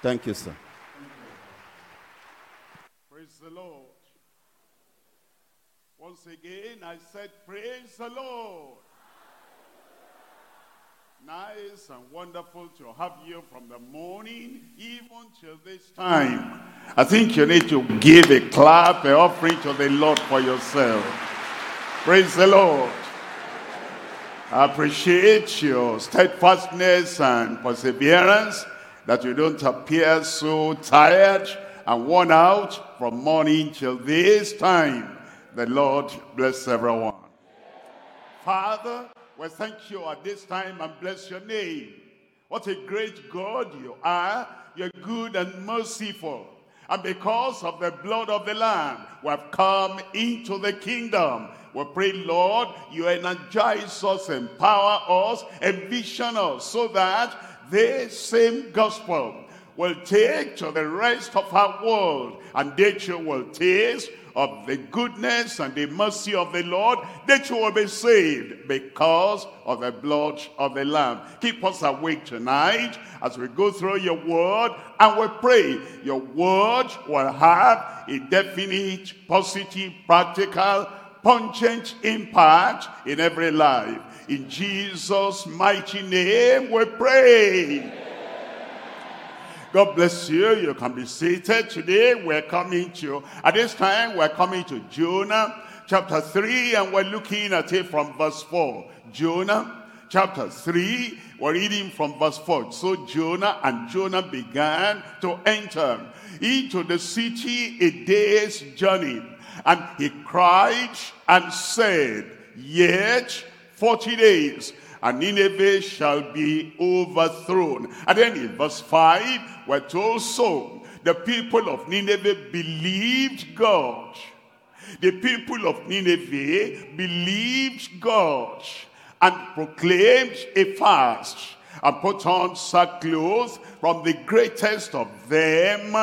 Thank you, sir. Praise the Lord. Once again, I said, praise the Lord. Nice and wonderful to have you from the morning even till this time. I think you need to give a clap, an offering to the Lord for yourself. Praise the Lord. I appreciate your steadfastness and perseverance, that you don't appear so tired and worn out from morning till this time. The Lord bless everyone. Father, we thank you at this time and bless your name. What a great God you are. You're good and merciful. And because of the blood of the Lamb, we have come into the kingdom. We pray, Lord, you energize us, empower us, envision us, so that this same gospel will take to the rest of our world, and that you will taste of the goodness and the mercy of the Lord, that you will be saved because of the blood of the Lamb. Keep us awake tonight as we go through your word, and we pray your word will have a definite, positive, practical, pungent impact in every life. In Jesus' mighty name we pray. God bless you. You can be seated. Today at this time we're coming to Jonah chapter 3, and we're looking at it from verse 4. Jonah chapter 3, we're reading from verse 4. So Jonah began to enter into the city a day's journey, and he cried and said, yet 40 days, and Nineveh shall be overthrown. And then in verse 5, we're told, so the people of Nineveh believed God. The people of Nineveh believed God and proclaimed a fast and put on sackcloth, from the greatest of them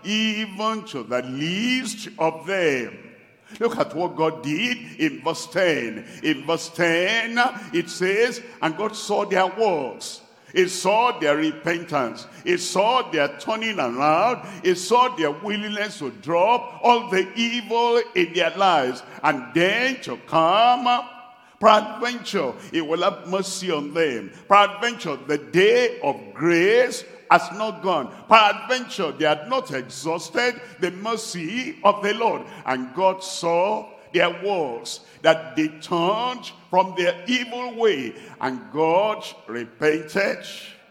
even to the least of them. Look at what God did in verse 10. In verse 10, it says, and God saw their works. He saw their repentance. He saw their turning around. He saw their willingness to drop all the evil in their lives. And then to come, peradventure, he will have mercy on them. Peradventure, the day of grace has not gone. Peradventure, they had not exhausted the mercy of the Lord. And God saw their works, that they turned from their evil way. And God repented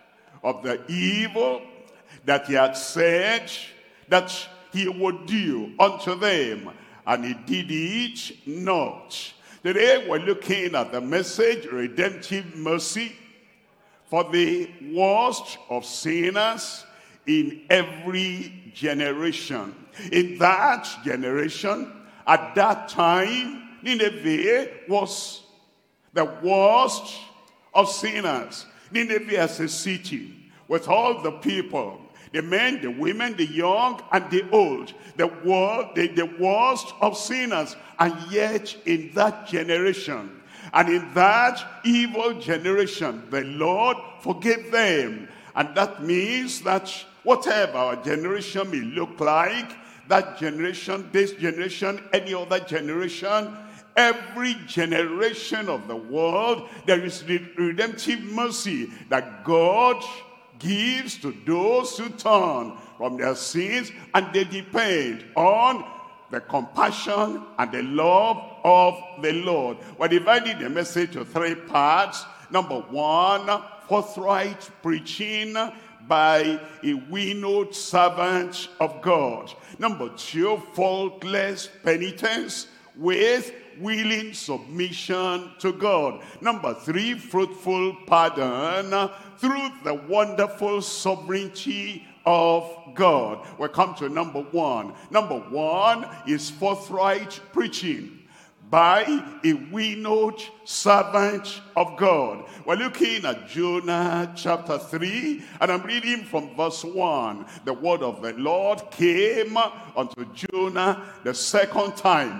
of the evil that he had said that he would do unto them. And he did it not. Today we're looking at the message, redemptive mercy, for the worst of sinners in every generation. In that generation, at that time, Nineveh was the worst of sinners. Nineveh as a city, with all the people, the men, the women, the young, and the old, the worst of sinners. And yet, in that generation, and in that evil generation, the Lord forgave them. And that means that whatever our generation may look like, that generation, this generation, any other generation, every generation of the world, there is redemptive mercy that God gives to those who turn from their sins, and they depend on the compassion and the love of the Lord. We're dividing the message to three parts. Number one, forthright preaching by a winnowed servant of God. Number two, faultless penitence with willing submission to God. Number three, fruitful pardon through the wonderful sovereignty of God. We come to number one. Number one is forthright preaching by a winnowed servant of God. We're looking at Jonah chapter 3, and I'm reading from verse 1. The word of the Lord came unto Jonah the second time,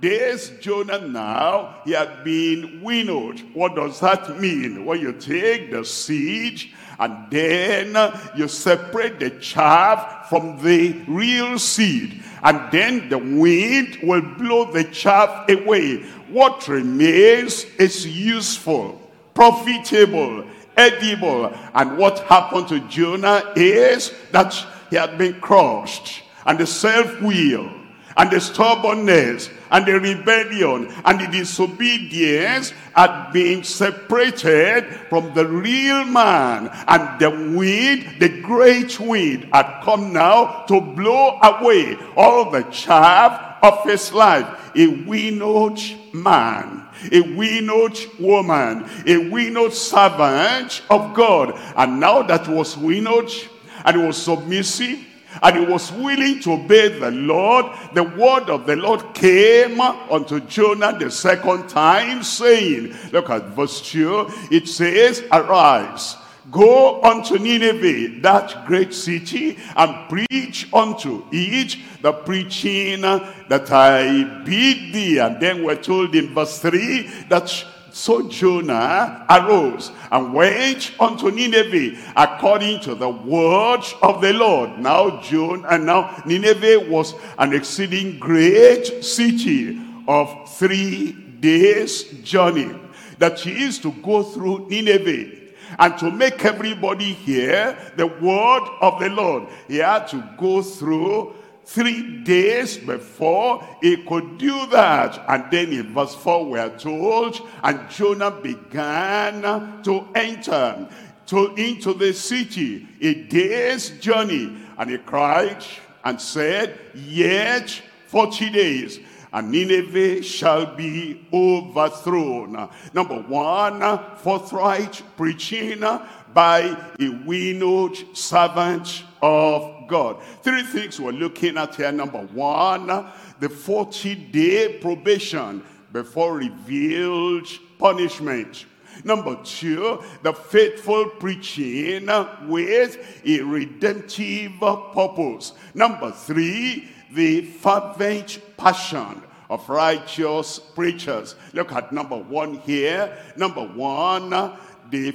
This Jonah now, he had been winnowed. What does that mean? When you take the seed and then you separate the chaff from the real seed, and then the wind will blow the chaff away. What remains is useful, profitable, edible. And what happened to Jonah is that he had been crushed, and the self-will, and the stubbornness, and the rebellion, and the disobedience had been separated from the real man. And the wind, the great wind, had come now to blow away all the chaff of his life. A winnowed man, a winnowed woman, a winnowed servant of God. And now that was winnowed, and he was submissive, and he was willing to obey the Lord, the word of the Lord came unto Jonah the second time, saying, look at verse 2, it says, arise, go unto Nineveh, that great city, and preach unto it the preaching that I bid thee. And then we're told in verse 3 that so Jonah arose and went unto Nineveh according to the word of the Lord. Now Nineveh was an exceeding great city of 3 days' journey. That he is to go through Nineveh and to make everybody hear the word of the Lord. He had to go through 3 days before he could do that. And then in verse 4 we are told, and Jonah began to enter into the city, a day's journey. And he cried and said, yet 40 days, and Nineveh shall be overthrown. Number one, forthright preaching by a winnowed servant of God. 3 things we're looking at here. Number one, the 40-day probation before revealed punishment. Number 2, the faithful preaching with a redemptive purpose. Number 3, the fervent passion of righteous preachers. Look at number 1 here. Number 1, the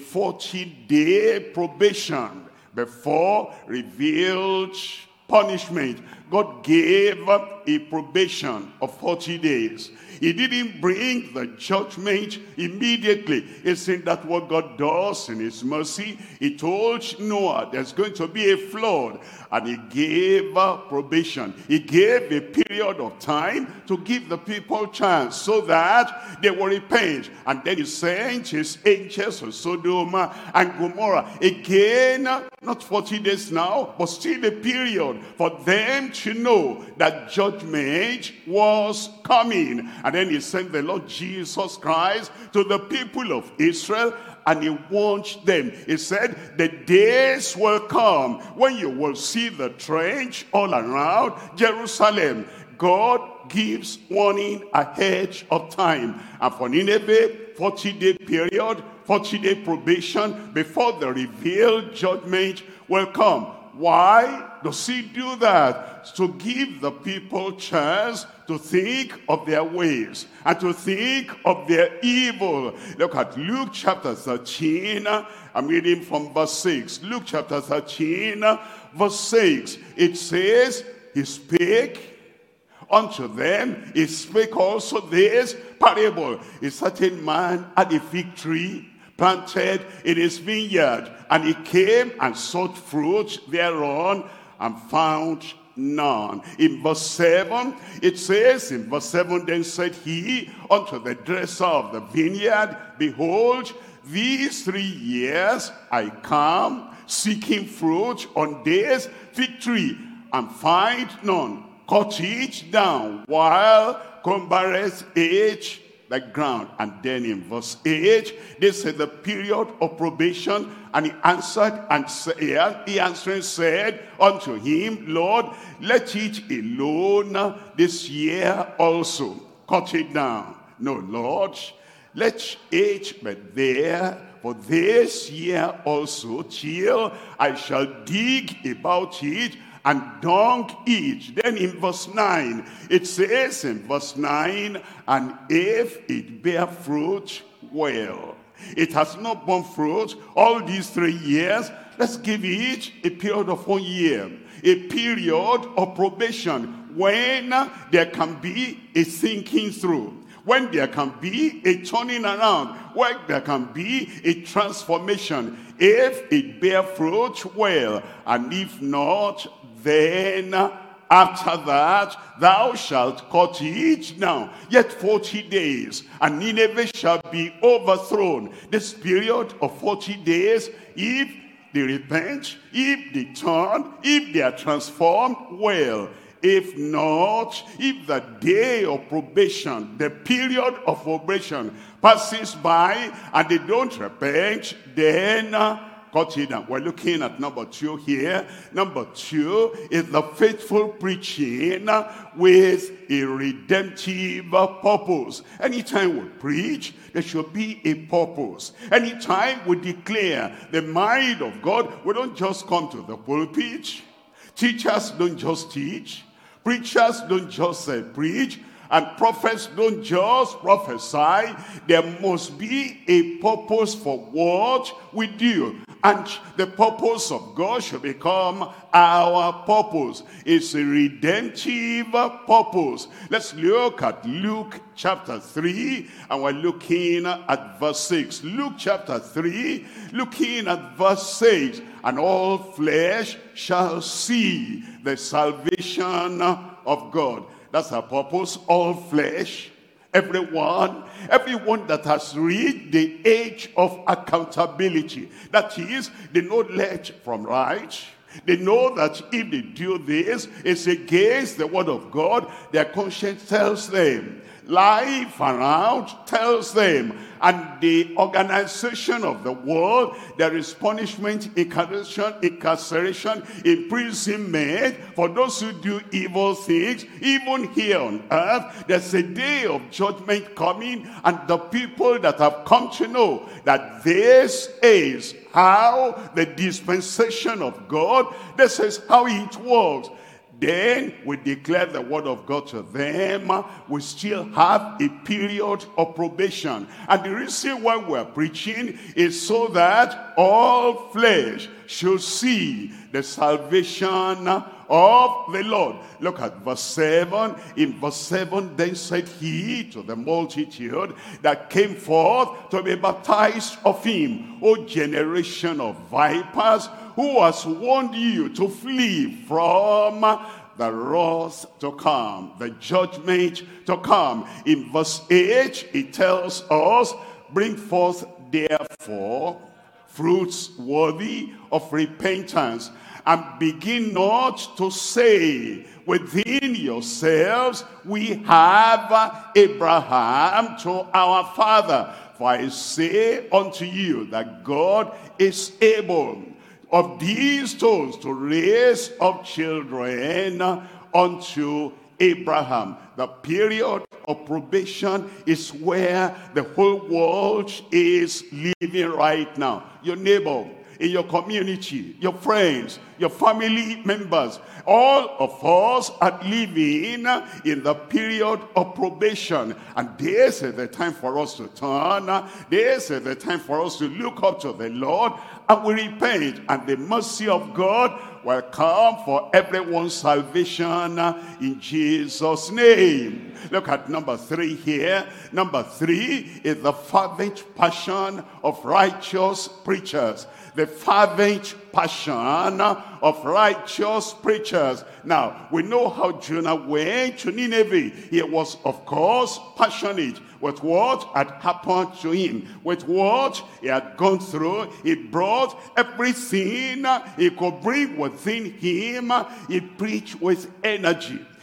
40-day probation before revealed punishment. God gave a probation of 40 days. He didn't bring the judgment immediately. Isn't that what God does in his mercy? He told Noah there's going to be a flood, and he gave probation. He gave a period of time to give the people chance so that they will repent. And then he sent his angels to Sodom and Gomorrah. Again, not 40 days now, but still a period for them to know that judgment was coming. And then he sent the Lord Jesus Christ to the people of Israel, and he warned them. He said, the days will come when you will see the trench all around Jerusalem. God gives warning ahead of time. And for Nineveh, 40-day period, 40-day probation before the revealed judgment will come. Why does he do that? To give the people chance to think of their ways and to think of their evil. Look at Luke chapter 13. I'm reading from verse 6. Luke chapter 13, verse 6. It says, he spake unto them, he spake also this parable. A certain man had a fig tree planted in his vineyard, and he came and sought fruit thereon, and found none. In verse 7, it says, in verse 7, then said he unto the dresser of the vineyard, behold, these 3 years I come seeking fruit on this fig tree, and find none. Cut it down, while cumbereth it the ground. And then in verse 8, this is the period of probation. And he answered and said, he answering said unto him, Lord, let it alone this year also. Cut it down. No, Lord, let it be there for this year also, till I shall dig about it and dung each. Then in verse 9, it says in verse 9, and if it bear fruit, well. It has not borne fruit all these 3 years. Let's give it a period of 1 year, a period of probation, when there can be a thinking through, when there can be a turning around, when there can be a transformation. If it bear fruit, well, and if not, then after that thou shalt cut it down. Yet 40 days, and Nineveh shall be overthrown. This period of 40 days, if they repent, if they turn, if they are transformed, well. If not, if the day of probation, the period of probation passes by and they don't repent, then cut it down. We're looking at number 2 here. Number 2 is the faithful preaching with a redemptive purpose. Anytime we preach, there should be a purpose. Anytime we declare the mind of God, we don't just come to the pulpit. Teachers don't just teach. Preachers don't just preach. And prophets don't just prophesy. There must be a purpose for what we do. And the purpose of God should become our purpose. It's a redemptive purpose. Let's look at Luke chapter 3, and we're looking at verse 6. Luke chapter 3, looking at verse 6. And all flesh shall see the salvation of God. That's our purpose. All flesh, everyone that has reached the age of accountability. That is, they know left from right. They know that if they do this, it's against the word of God. Their conscience tells them. Life around tells them. And the organization of the world, there is punishment, incarceration, imprisonment for those who do evil things. Even here on earth, there's a day of judgment coming, and the people that have come to know that this is how the dispensation of God, this is how it works, then we declare the word of God to them. We still have a period of probation. And the reason why we're preaching is so that all flesh should see the salvation of the Lord. Look at verse 7. In verse 7, then said he to the multitude that came forth to be baptized of him, O generation of vipers, who has warned you to flee from the wrath to come, the judgment to come. In verse 8, it tells us, bring forth therefore fruits worthy of repentance, and begin not to say within yourselves, we have Abraham to our father. For I say unto you that God is able of these stones to raise up children unto Abraham. The period of probation is where the whole world is living right now. Your neighbor, in your community, your friends, your family members, all of us are living in the period of probation. And this is the time for us to turn. This is the time for us to look up to the Lord, and we repent, and the mercy of God will come for everyone's salvation in Jesus' name. Look at number 3 here. Number 3 is the fervent passion of righteous preachers. The fervent passion of righteous preachers. Now, we know how Jonah went to Nineveh. He was, of course, passionate with what had happened to him, with what he had gone through. He brought everything he could bring within him. He preached with energy.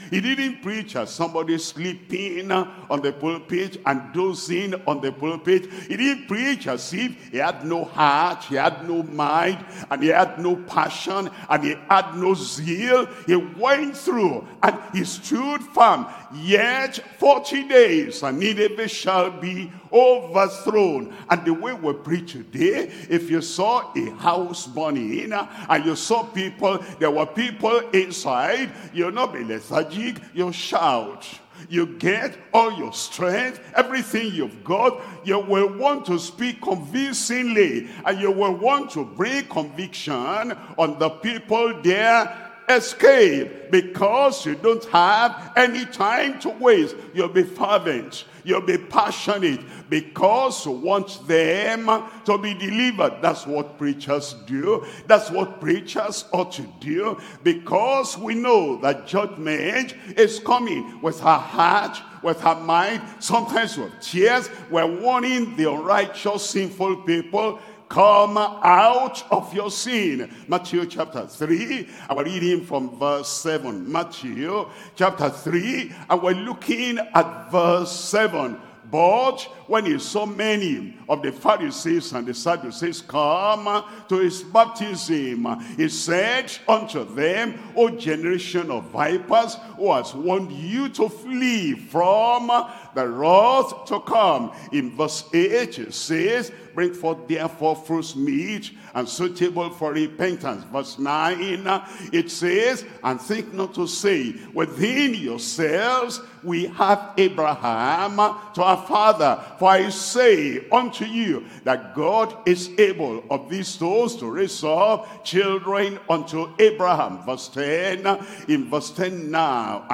He didn't preach as somebody sleeping on the pulpit and dozing on the pulpit. He didn't preach as if he had no heart, he had no mind, and he had no passion, and he had no zeal. He went through and he stood firm. Yet 40 days and Nineveh shall be overthrown. And the way we preach today, if you saw a house burning and you saw people, there were people inside, you'll not be lethargic, you'll shout. You get all your strength, everything you've got, you will want to speak convincingly, and you will want to bring conviction on the people there. Escape, because you don't have any time to waste. You'll be fervent, you'll be passionate, because you want them to be delivered. That's what preachers do. That's what preachers ought to do, because we know that judgment is coming with our heart, with our mind, sometimes with tears. We're warning the unrighteous, sinful people, come out of your sin. Matthew chapter 3, and we're reading from verse 7. Matthew chapter 3, and we're looking at verse 7. But when he saw many of the Pharisees and the Sadducees come to his baptism, he said unto them, O generation of vipers, who has warned you to flee from the wrath to come? In verse 8 it says, bring forth therefore fruits meet and suitable for repentance. Verse 9 it says, and think not to say within yourselves, we have Abraham to our father. For I say unto you that God is able of these stones to raise up children unto Abraham. Verse 10, in verse 10, now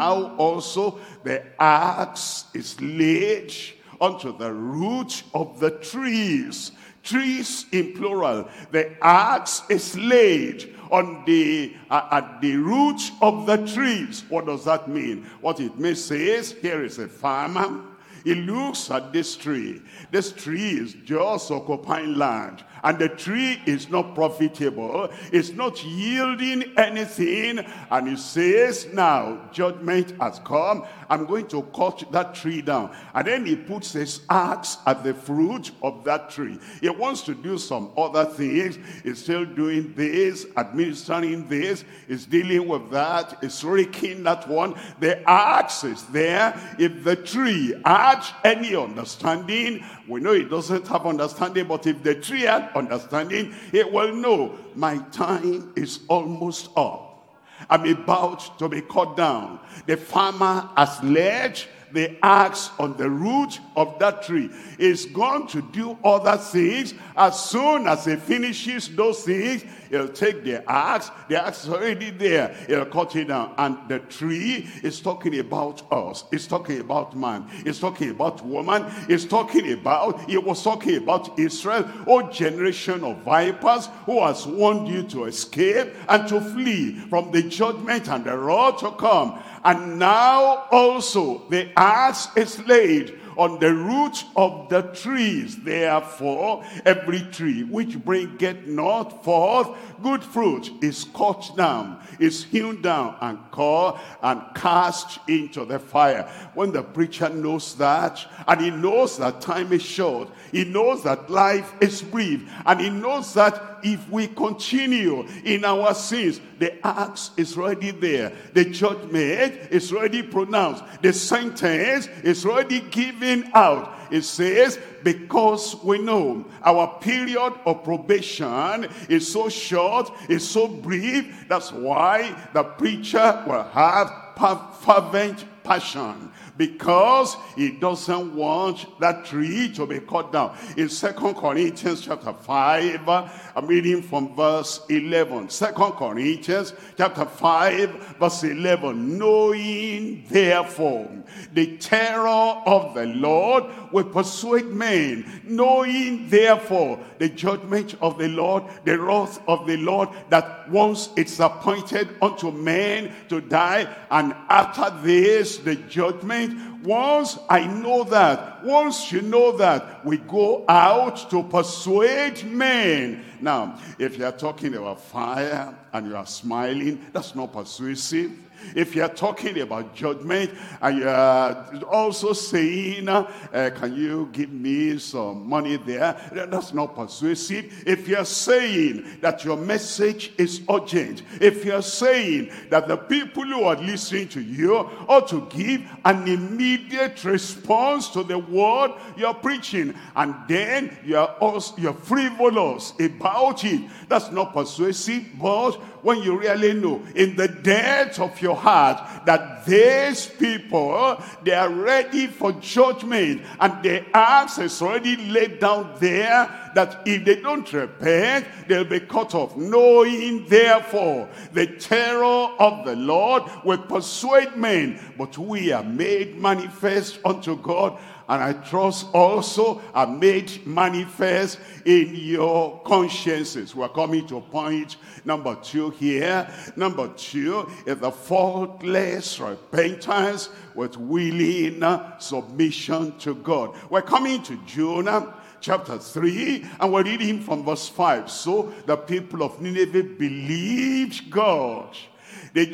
also the axe is laid unto the root of the trees. Trees in plural. The axe is laid on the at the root of the trees. What does that mean? What it means is, here is a farmer. He looks at this tree. This tree is just occupying land, and the tree is not profitable. It's not yielding anything. And he says, now judgment has come. I'm going to cut that tree down. And then he puts his axe at the fruit of that tree. He wants to do some other things. He's still doing this, administering this. He's dealing with that. He's raking that one. The axe is there. If the tree had any understanding, we know it doesn't have understanding, but if the tree had understanding, it will know my time is almost up. I'm about to be cut down. The farmer has laid the axe on the root of that tree. Is going to do other things. As soon as he finishes those things, he'll take the axe is already there, he'll cut it down. And the tree is talking about us. It's talking about man. It's talking about woman. He was talking about Israel. O generation of vipers, who has warned you to escape and to flee from the judgment and the wrath to come. And now also the axe is laid on the root of the trees. Therefore, every tree which bringeth not forth good fruit is cut down, is hewn down, and cut and cast into the fire. When the preacher knows that, and he knows that time is short, he knows that life is brief, and he knows that if we continue in our sins, the axe is already there. The judgment is already pronounced. The sentence is already given out. It says, because we know our period of probation is so short, is so brief, that's why the preacher will have fervent passion, because he doesn't want that tree to be cut down. In 2 Corinthians chapter 5, I'm reading from verse 11. 2 Corinthians chapter 5, verse 11. Knowing therefore the terror of the Lord will persuade men. Knowing therefore the judgment of the Lord, the wrath of the Lord, that once it's appointed unto men to die, and after this the judgment. once I know that, once you know that, we go out to persuade men. Now, if you're talking about fire and you are smiling, that's not persuasive. If you're talking about judgment and you're also saying, can you give me some money there? That's not persuasive. If you're saying that your message is urgent, if you're saying that the people who are listening to you ought to give an immediate response to the word you're preaching, and then you're frivolous about it, that's not persuasive. But when you really know in the depth of your heart that these people, they are ready for judgment, and the axe is already laid down there, that if they don't repent, they'll be cut off. Knowing therefore the terror of the Lord will persuade men, but we are made manifest unto God, and I trust also are made manifest in your consciences. We're coming to point number 2 here. Number 2 is the faultless repentance with willing submission to God. We're coming to Jonah chapter 3, and we're reading from verse 5. So the people of Nineveh believed God. They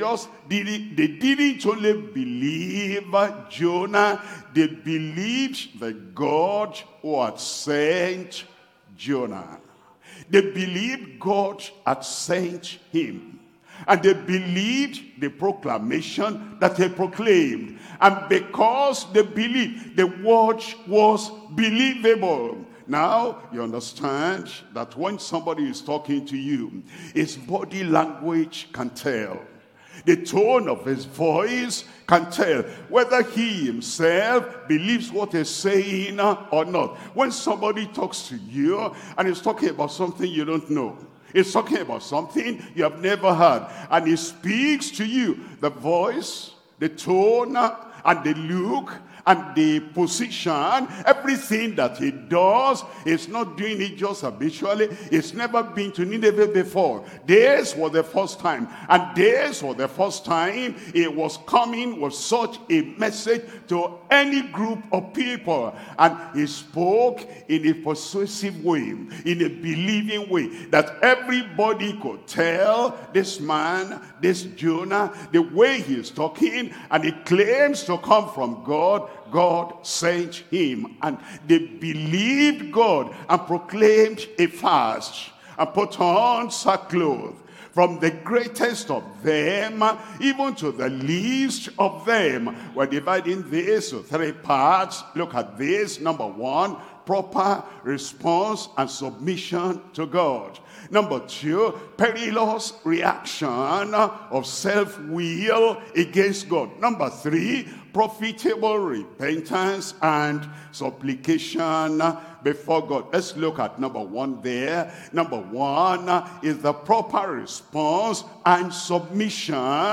didn't only believe Jonah, they believed the God who had sent Jonah. They believed God had sent him. And they believed the proclamation that he proclaimed. And because they believed, the word was believable. Now, you understand that when somebody is talking to you, his body language can tell. The tone of his voice can tell whether he himself believes what he's saying or not. When somebody talks to you and he's talking about something you don't know, he's talking about something you have never heard, and he speaks to you, the voice, the tone, and the look, and the position, everything that he does, he's not doing it just habitually. He's never been to Nineveh before. This was the first time. And this was the first time he was coming with such a message to any group of people. And he spoke in a persuasive way, in a believing way, that everybody could tell this man, this Jonah, the way he is talking, and he claims to come from God. God sent him, and they believed God and proclaimed a fast and put on sackcloth. From the greatest of them, even to the least of them. We're dividing this to 3 parts. Look at this. Number 1, proper response and submission to God. Number 2, perilous reaction of self-will against God. Number 3, profitable repentance and supplication before God. Let's look at number 1 there. Number 1 is the proper response and submission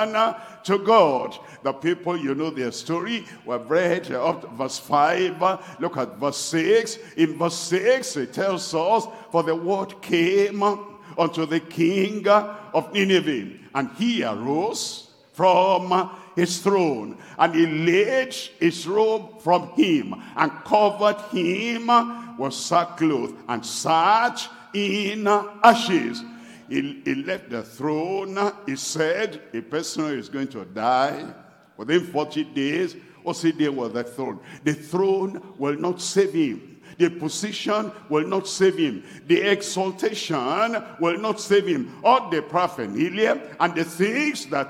to God. The people, you know their story. We've read up to verse 5. Look at verse 6. In verse 6, it tells us, for the word came unto the king of Nineveh, and he arose from his throne, and he laid his robe from him, and covered him with sackcloth, and sat in ashes. He left the throne. He said, a person is going to die within 40 days. What's he doing with the throne? The throne will not save him. The position will not save him. The exaltation will not save him. All the paraphernalia and the things that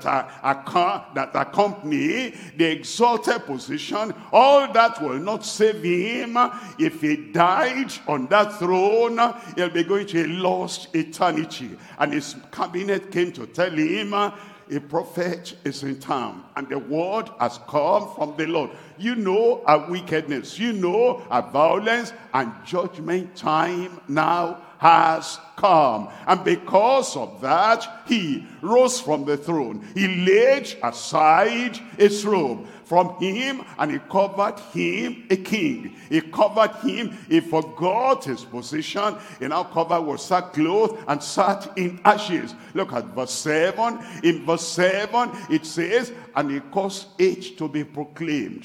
accompany the exalted position, all that will not save him. If he died on that throne, he'll be going to a lost eternity. And his cabinet came to tell him, a prophet is in town, and the word has come from the Lord. You know our wickedness, you know our violence, and judgment time now has come. And because of that, he rose from the throne. He laid aside his robe from him, and he covered him a king. He covered him. He forgot his position. He now covered with sackcloth and sat in ashes. Look at verse 7. In verse 7, it says, and he caused it to be proclaimed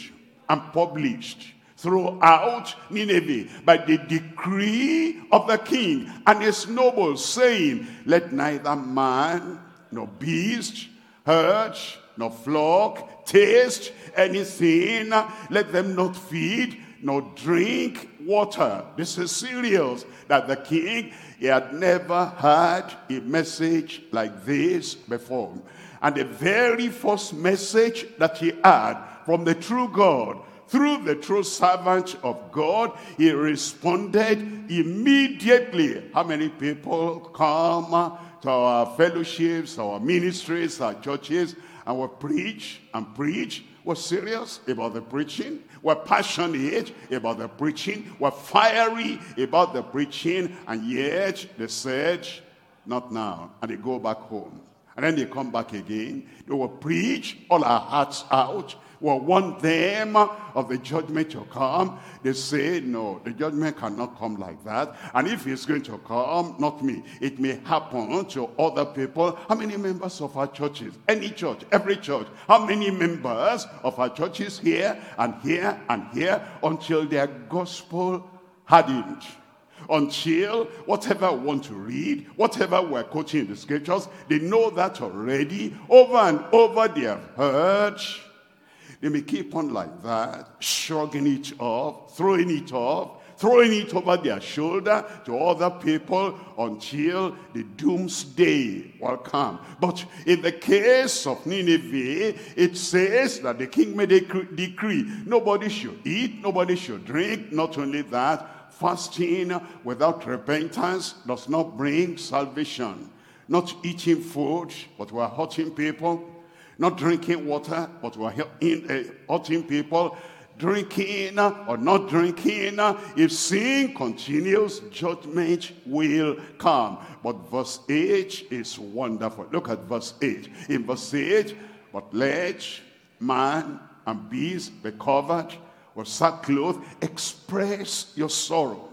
and published throughout Nineveh by the decree of the king and his nobles, saying, let neither man nor beast, herd nor flock taste anything, let them not feed nor drink water. This is serious, that the king, he had never heard a message like this before. And the very first message that he had from the true God, through the true servant of God, he responded immediately. How many people come to our fellowships, our ministries, our churches, and we preach and preach? We're serious about the preaching. We're passionate about the preaching. We're fiery about the preaching. And yet they said, not now. And they go back home. And then they come back again. They will preach all our hearts out. We'll want them of the judgment to come. They say, no, the judgment cannot come like that. And if it's going to come, not me, it may happen to other people. How many members of our churches, any church, every church, how many members of our churches here and here and here, until their gospel hardened? Until whatever we want to read, whatever we're quoting in the scriptures, they know that already. Over and over they have heard. They may keep on like that, shrugging it off, throwing it over their shoulder to other people until the doomsday will come. But in the case of Nineveh, it says that the king made a decree. Nobody should eat, nobody should drink. Not only that, fasting without repentance does not bring salvation. Not eating food, but we're hurting people. Not drinking water, but we're hurting people. Drinking or not drinking, if sin continues, judgment will come. But verse 8 is wonderful. Look at verse 8. In verse 8, but let man and beast be covered with sackcloth. Express your sorrow.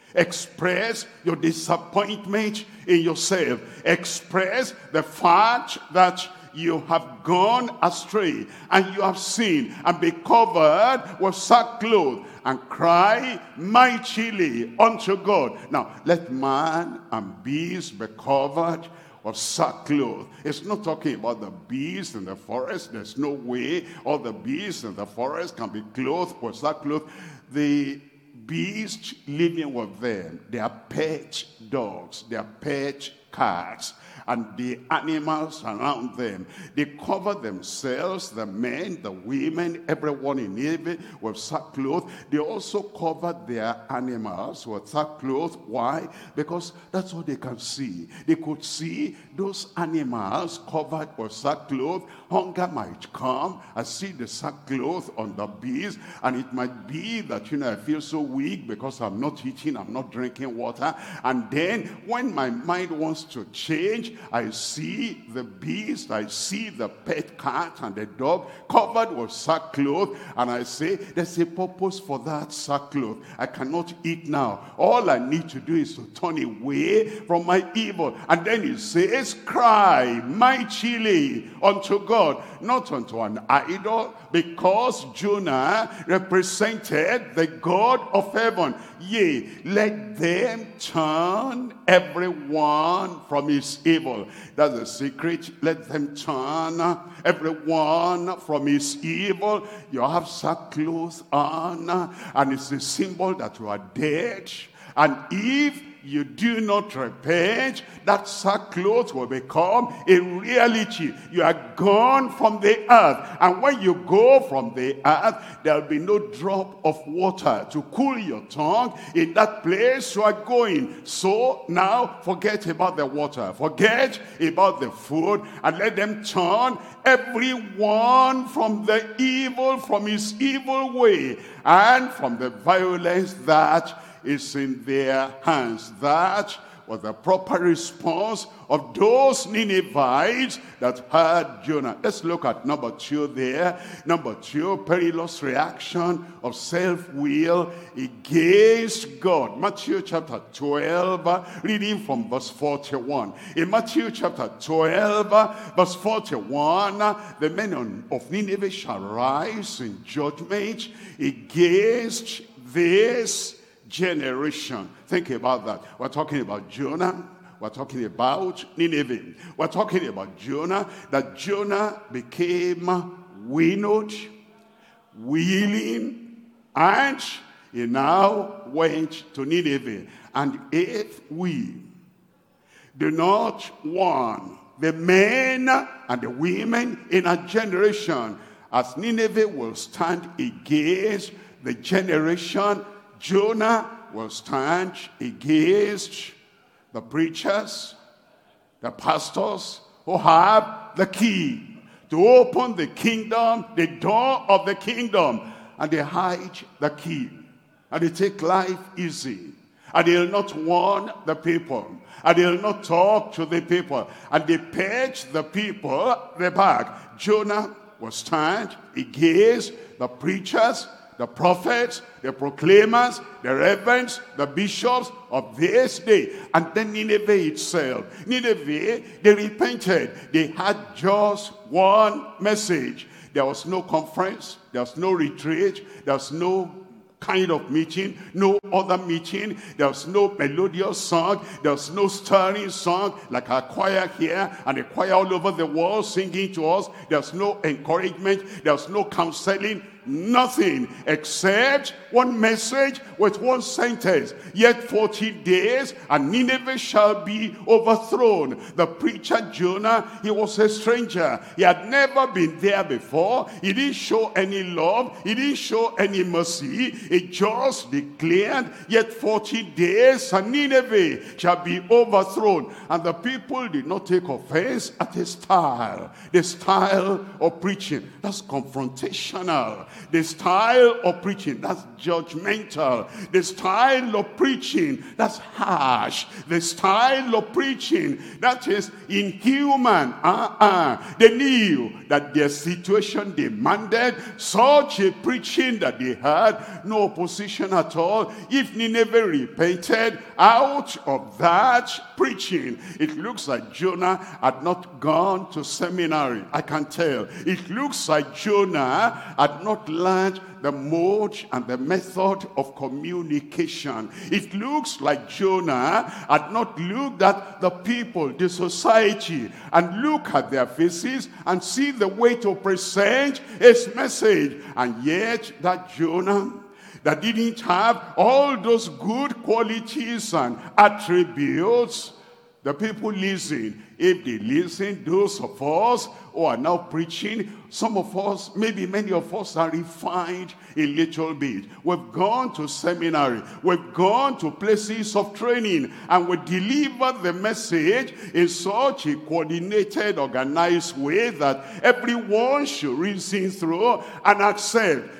Express your disappointment in yourself. Express the fact that you have gone astray and you have sinned, and be covered with sackcloth and cry mightily unto God. Now, let man and beast be covered with sackcloth. It's not talking about the beasts in the forest. There's no way all the beasts in the forest can be clothed with sackcloth. The beasts living with them, their pet dogs, their pet cats, and the animals around them, they cover themselves, the men, the women, everyone in Nineveh, with sackcloth. They also covered their animals with sackcloth. Why? Because that's what they can see. They could see those animals covered with sackcloth. Hunger might come. I see the sackcloth on the beast, and it might be that, I feel so weak because I'm not eating, I'm not drinking water. And then when my mind wants to change, I see the beast, I see the pet cat and the dog covered with sackcloth, and I say, there's a purpose for that sackcloth. I cannot eat now. All I need to do is to turn away from my evil. And then he says, cry mightily unto God, not unto an idol, because Jonah represented the God of heaven. Yea, let them turn everyone from his evil. That's the secret. Let them turn everyone from his evil. You have sackcloth on, and it's a symbol that you are dead. And if you do not repent, that sackcloth will become a reality. You are gone from the earth. And when you go from the earth, there will be no drop of water to cool your tongue in that place you are going. So now forget about the water. Forget about the food, and let them turn everyone from the evil, from his evil way, and from the violence that is in their hands. That was the proper response of those Ninevites that heard Jonah. Let's look at number 2 there. Number 2, perilous reaction of self-will against God. Matthew chapter 12, reading from verse 41. In Matthew chapter 12, verse 41, the men of Nineveh shall rise in judgment against this generation. Think about that. We're talking about Jonah. We're talking about Nineveh. We're talking about Jonah, that Jonah became winnowed, willing, and he now went to Nineveh. And if we do not warn the men and the women in our generation, as Nineveh will stand against the generation, Jonah will stand against the preachers, the pastors who have the key to open the kingdom, the door of the kingdom, and they hide the key, and they take life easy, and they'll not warn the people, and they'll not talk to the people, and they page the people the back. Jonah will stand against the preachers, the prophets, the proclaimers, the reverends, the bishops of this day. And then Nineveh itself. Nineveh, they repented. They had just one message. There was no conference. There was no retreat. There was no kind of meeting, no other meeting. There was no melodious song. There was no stirring song like our choir here and the choir all over the world singing to us. There was no encouragement. There was no counseling. Nothing except one message with one sentence. Yet 40 days and Nineveh shall be overthrown. The preacher Jonah, he was a stranger. He had never been there before. He didn't show any love. He didn't show any mercy. He just declared, yet 40 days and Nineveh shall be overthrown. And the people did not take offense at his style. The style of preaching, that's confrontational. The style of preaching, that's judgmental. The style of preaching, that's harsh. The style of preaching, that is inhuman. They knew that their situation demanded such a preaching that they had no opposition at all. If Nineveh repented out of that preaching, it looks like Jonah had not gone to seminary. I can tell. It looks like Jonah had not learned the mode and the method of communication. It looks like Jonah had not looked at the people, the society, and look at their faces and see the way to present his message. And yet that Jonah that didn't have all those good qualities and attributes, the people listen. If they listen, those of us who are now preaching, some of us, maybe many of us are refined a little bit. We've gone to seminary. We've gone to places of training. And we deliver the message in such a coordinated, organized way that everyone should reason through and accept.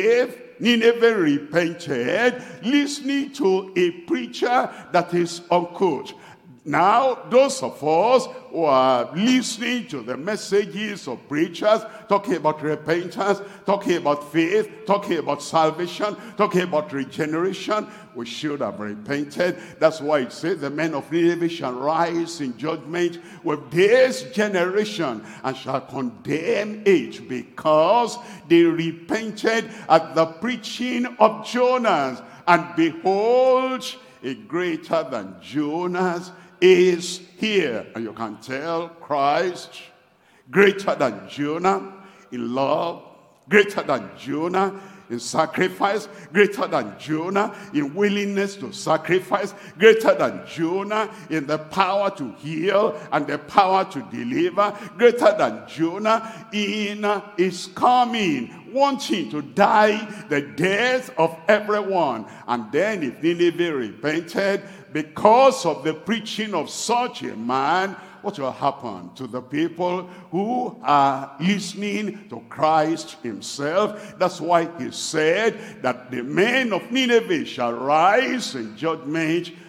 If Nineveh repented, listening to a preacher that is uncoached. Now, those of us who are listening to the messages of preachers, talking about repentance, talking about faith, talking about salvation, talking about regeneration, we should have repented. That's why it says the men of Nineveh shall rise in judgment with this generation and shall condemn it, because they repented at the preaching of Jonas. And behold, a greater than Jonas is here. And you can tell Christ, greater than Jonah in love, greater than Jonah in sacrifice, greater than Jonah in willingness to sacrifice, greater than Jonah in the power to heal and the power to deliver, greater than Jonah in his coming, wanting to die the death of everyone. And then if Nineveh repented because of the preaching of such a man, what will happen to the people who are listening to Christ himself? That's why he said that the men of Nineveh shall rise in judgment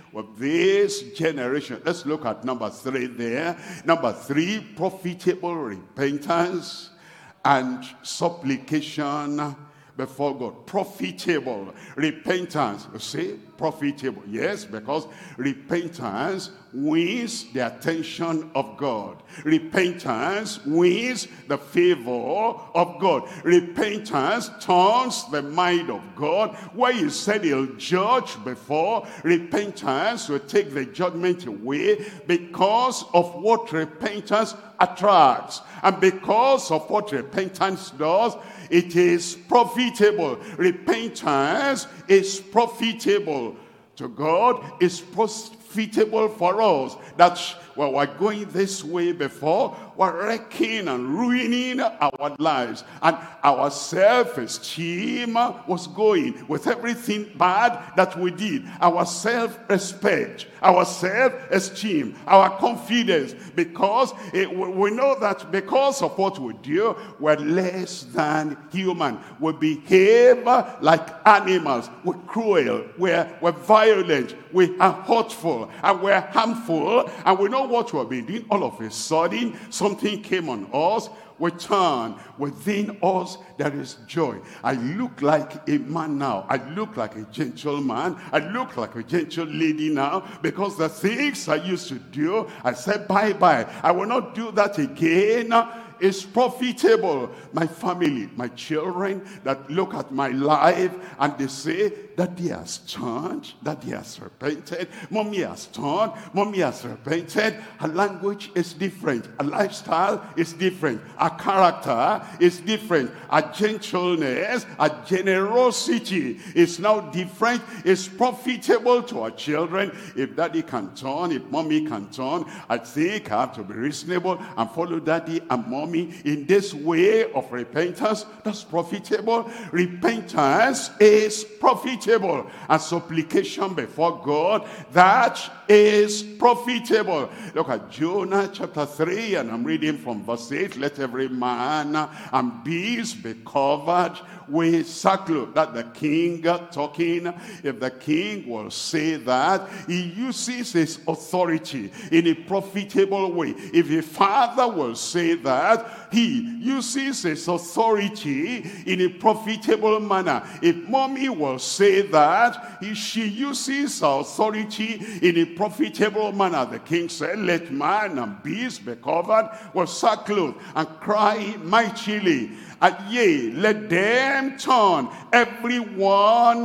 with this generation. Let's look at number 3 there. Number 3, profitable repentance and supplication before God. Profitable repentance. You see, profitable. Yes, because repentance wins the attention of God. Repentance wins the favor of God. Repentance turns the mind of God. Where he said he'll judge before, repentance will take the judgment away because of what repentance attracts. And because of what repentance does, it is profitable. Repentance is profitable to God, is profitable for us. That well, we're going this way before, we're wrecking and ruining our lives. And our self-esteem was going with everything bad that we did. Our self-respect, our self-esteem, our confidence, because we know that because of what we do, we're less than human. We behave like animals. We're cruel, we're violent, we are hurtful, and we're harmful, and we know what we've been doing. All of a sudden, something came on us. We turn. Within us, there is joy. I look like a man now. I look like a gentleman. I look like a gentle lady now, because the things I used to do, I said bye-bye. I will not do that again. Is profitable. My family, my children that look at my life and they say, Daddy has turned, Daddy has repented, Mommy has turned, Mommy has repented. Her language is different, her lifestyle is different, her character is different, her gentleness, her generosity is now different. It's profitable to our children. If Daddy can turn, if Mommy can turn, I think I have to be reasonable and follow Daddy and Mommy in this way of repentance. That's profitable. Repentance is profitable. And supplication before God, that is profitable. Look at Jonah chapter 3, and I'm reading from verse 8. Let every man and beast be covered with sackcloth. That the king talking. If the king will say that, he uses his authority in a profitable way. If a father will say that, he uses his authority in a profitable manner. If mommy will say that, she uses her authority in a profitable manner. The king said, let man and beast be covered with sackcloth and cry mightily. And yea, let them turn every one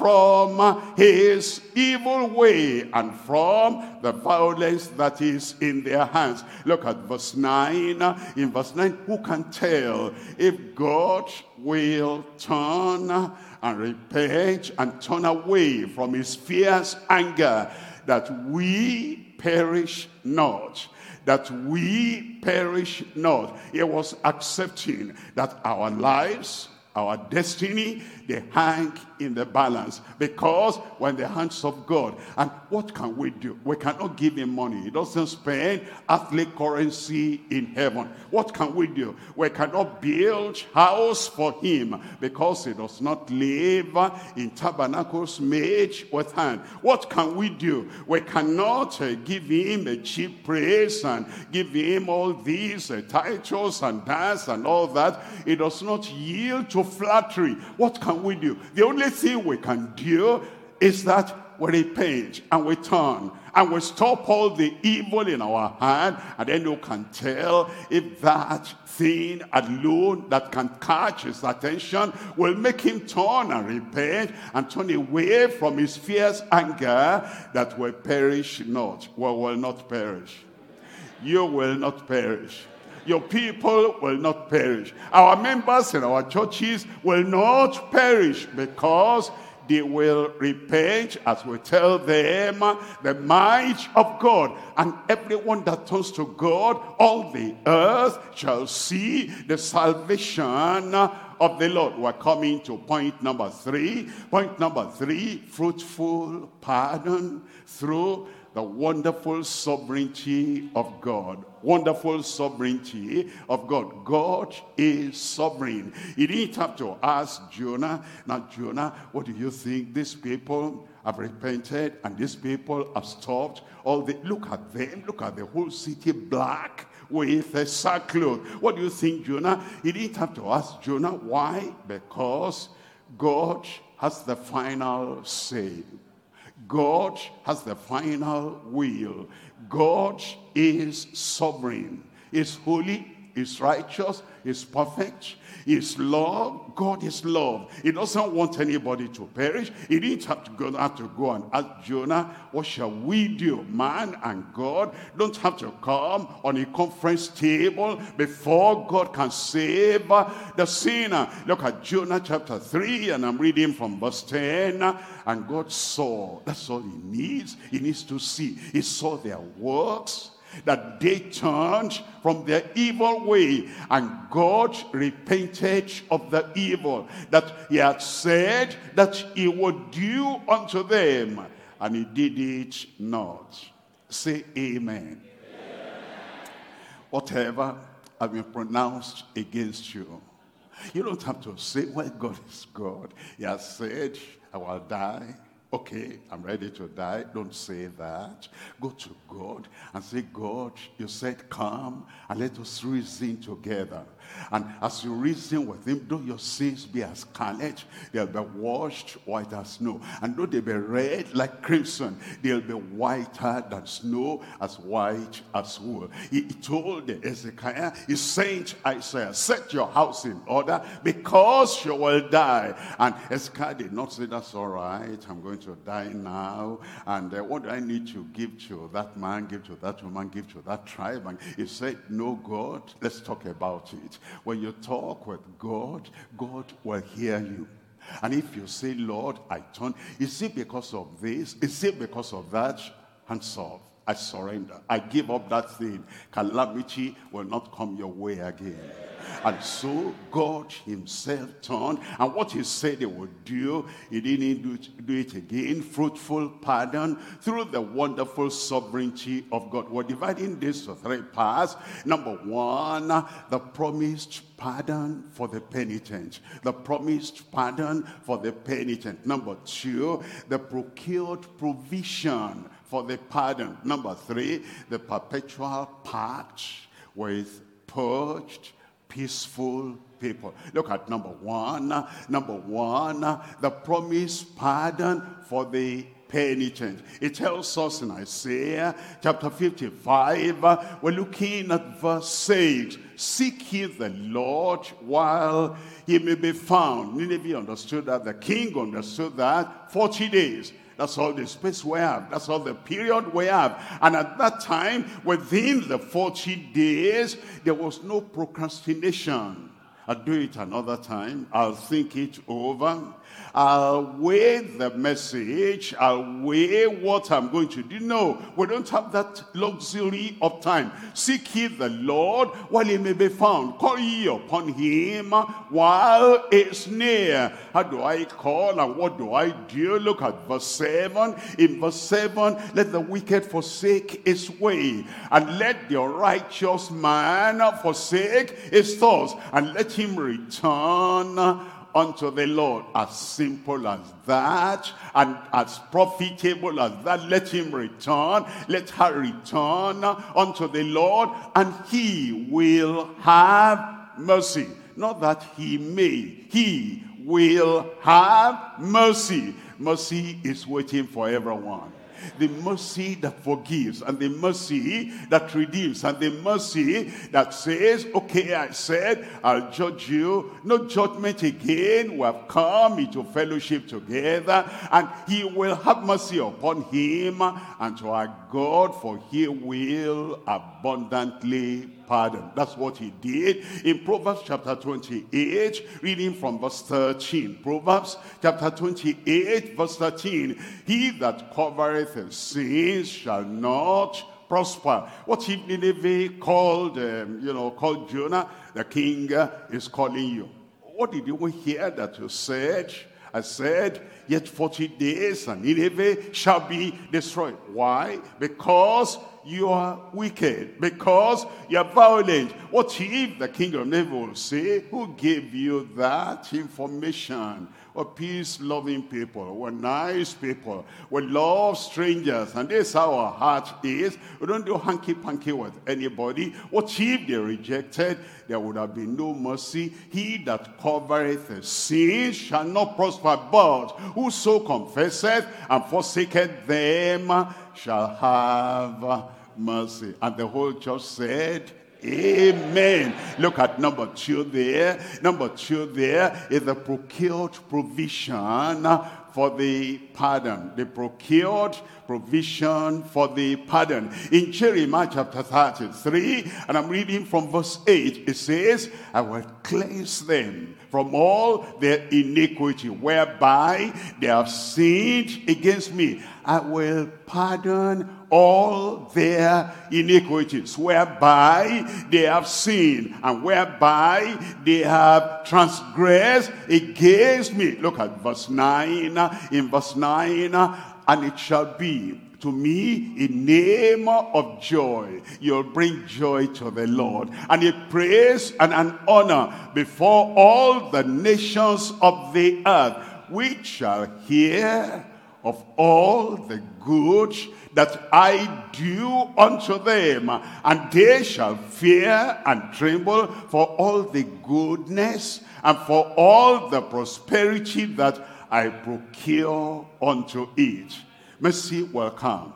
from his evil way and from the violence that is in their hands. Look at verse 9. In verse 9, who can tell if God will turn and repent and turn away from his fierce anger, that we perish not? That we perish not. He was accepting that our lives, our destiny, they hang in the balance, because we're in the hands of God. And what can we do? We cannot give him money. He doesn't spend earthly currency in heaven. What can we do? We cannot build house for him, because he does not live in tabernacles made with hand. What can we do? We cannot give him a cheap praise and give him all these titles and dance and all that. He does not yield to flattery. What can we do? The only thing we can do is that we repent and we turn and we stop all the evil in our hand, and then you can tell if that thing alone that can catch his attention will make him turn and repent and turn away from his fierce anger, that we perish not. We will not perish. You will not perish. Your people will not perish. Our members in our churches will not perish, because they will repent as we tell them the might of God. And everyone that turns to God, all the earth shall see the salvation of the Lord. We're coming to point number 3. Point number 3, fruitful pardon through the wonderful sovereignty of God. Wonderful sovereignty of God. God is sovereign. He didn't have to ask Jonah, now Jonah, what do you think? These people have repented, and these people have stopped. Look at them, look at the whole city black with a sackcloth. What do you think, Jonah? He didn't have to ask Jonah. Why? Because God has the final say. God has the final will. God is sovereign, is holy, is righteous, is perfect, is love. God is love. He doesn't want anybody to perish. He didn't have to go and ask Jonah, what shall we do? Man and God don't have to come on a conference table before God can save the sinner. Look at Jonah chapter 3, and I'm reading from verse 10. And God saw. That's all he needs. He needs to see. He saw their works, that they turned from their evil way, and God repented of the evil that he had said that he would do unto them, and he did it not. Say amen. Whatever has been pronounced against you, you don't have to say, well, God is God. He has said, I will die. Okay, I'm ready to die. Don't say that. Go to God and say, God, you said come and let us reason together. And as you reason with him, though your sins be as scarlet, they'll be washed white as snow. And though they be red like crimson, they'll be whiter than snow, as white as wool. He told Hezekiah, he sent Isaiah, set your house in order because you will die. And Hezekiah did not say, that's all right, I'm going to die now. And what do I need to give to that man, give to that woman, give to that tribe? And he said, no, God, let's talk about it. When you talk with God, God will hear you. And if you say, Lord, I turn, is it because of this? Is it because of that? Hands off. I surrender. I give up that thing. Calamity will not come your way again. And so God himself turned, and what he said he would do, he didn't do it again. Fruitful pardon through the wonderful sovereignty of God. We're dividing this to 3 parts. Number 1, the promised pardon for the penitent. The promised pardon for the penitent. Number 2, the procured provision for the pardon. Number 3, the perpetual pact with purged, peaceful people. Look at number 1. Number 1, the promised pardon for the penitent. It tells us in Isaiah chapter 55, we're looking at verse 6. Seek ye the Lord while he may be found. Nineveh understood that. The king understood that. 40 days. That's all the space we have. That's all the period we have. And at that time, within the 40 days, there was no procrastination. I'll do it another time. I'll think it over. I'll weigh the message. I'll weigh what I'm going to do. No, we don't have that luxury of time. Seek ye the Lord while he may be found. Call ye upon him while it's near. How do I call and what do I do? Look at verse 7. In verse 7, let the wicked forsake his way, and let the righteous man forsake his thoughts, and let him return unto the Lord. As simple as that, and as profitable as that. Let him return, let her return unto the Lord, and he will have mercy. Not that he may, he will have mercy. Mercy is waiting for everyone. The mercy that forgives, and the mercy that redeems, and the mercy that says, okay, I said, I'll judge you. No judgment again. We have come into fellowship together, and he will have mercy upon him and to our God, for he will abundantly pardon. That's what he did in Proverbs chapter 28, reading from verse 13. Proverbs chapter 28, verse 13. He that covereth his sins shall not prosper. What if Nineveh called Jonah? The king is calling you. What did you hear that you said? I said, yet 40 days and Nineveh shall be destroyed. Why? Because you are wicked, because you are violent. What if the king of heaven will say, who gave you that information? We're peace-loving people. We're nice people. We love strangers. And this is how our heart is. We don't do hanky-panky with anybody. What if they rejected? There would have been no mercy. He that covereth a sin shall not prosper, but whoso confesseth and forsaketh them shall have mercy. And the whole church said, amen. Look at number 2 there. Number 2 there is the procured provision for the pardon. The procured provision for the pardon. In Jeremiah chapter 33, and I'm reading from verse 8, it says, I will cleanse them from all their iniquity, whereby they have sinned against me. I will pardon all their iniquities, whereby they have sinned, and whereby they have transgressed against me. Look at verse 9. In verse 9, and it shall be to me a name of joy. You'll bring joy to the Lord, and a praise and an honor before all the nations of the earth, which shall hear of all the good that I do unto them, and they shall fear and tremble for all the goodness and for all the prosperity that I procure unto it. Mercy will come.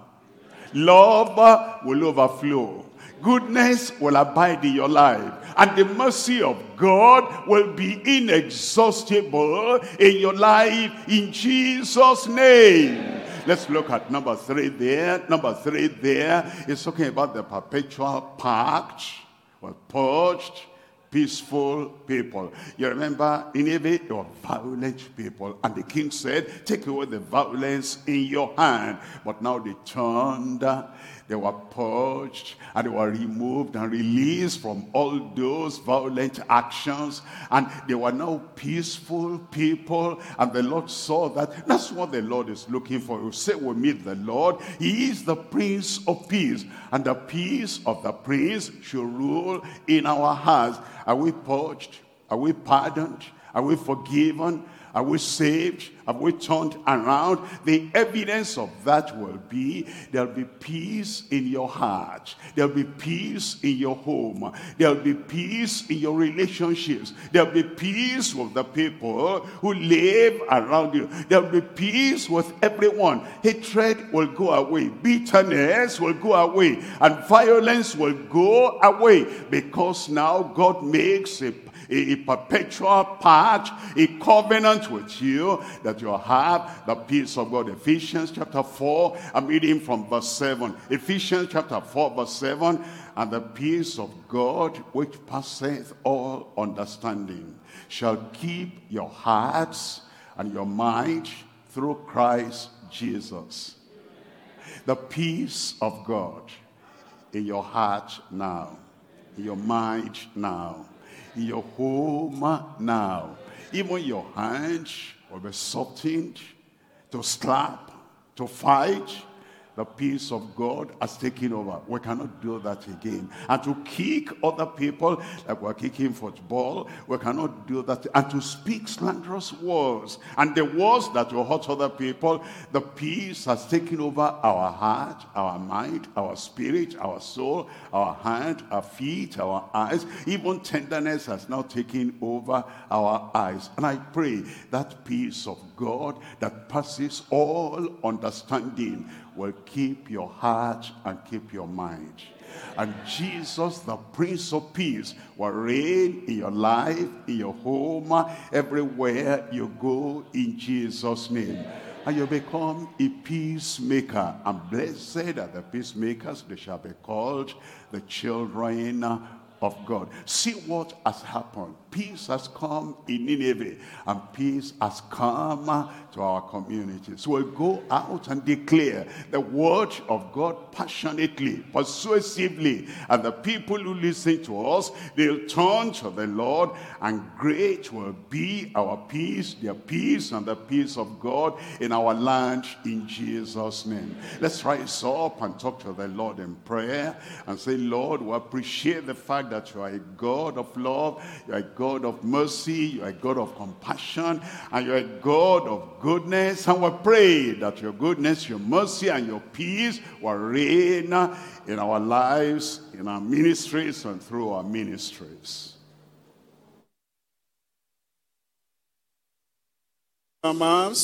Love will overflow. Goodness will abide in your life. And the mercy of God will be inexhaustible in your life in Jesus' name. Let's look at number 3 there. Number 3 there is talking about the perpetual pact with purged, peaceful people. You remember in Nineveh, they were violent people. And the king said, take away the violence in your hand. But now they turned, they were purged, and they were removed and released from all those violent actions. And they were now peaceful people. And the Lord saw that. That's what the Lord is looking for. You say we meet the Lord. He is the Prince of Peace. And the peace of the Prince should rule in our hearts. Are we purged? Are we pardoned? Are we forgiven? Are we saved? Have we turned around? The evidence of that will be, there'll be peace in your heart. There'll be peace in your home. There'll be peace in your relationships. There'll be peace with the people who live around you. There'll be peace with everyone. Hatred will go away. Bitterness will go away. And violence will go away. Because now God makes a perpetual pact, a covenant with you, that you'll have the peace of God. Ephesians chapter 4, I'm reading from verse 7. Ephesians chapter 4, verse 7. And the peace of God, which passeth all understanding, shall keep your hearts and your mind through Christ Jesus. The peace of God in your heart now, in your mind now, in your home now. Even your hands will be softened to slap, to fight. The peace of God has taken over. We cannot do that again. And to kick other people like we're kicking football, we cannot do that. And to speak slanderous words, and the words that will hurt other people, the peace has taken over our heart, our mind, our spirit, our soul, our hand, our feet, our eyes. Even tenderness has now taken over our eyes. And I pray that peace of God that passes all understanding will keep your heart and keep your mind. And Jesus, the Prince of Peace, will reign in your life, in your home, everywhere you go, in Jesus' name. And you become a peacemaker. And blessed are the peacemakers, they shall be called the children of God. See what has happened peace has come in Nineveh, and peace has come to our communities. We'll go out and declare the word of God passionately, persuasively, and the people who listen to us, they'll turn to the Lord, and great will be our peace, their peace, and the peace of God in our land, in Jesus' name. Let's rise up and talk to the Lord in prayer and say, Lord, we appreciate the fact that you are a God of love, you are a God of mercy, you are a God of compassion, and you are a God of goodness. And we pray that your goodness, your mercy, and your peace will reign in our lives, in our ministries, and through our ministries. Our moms.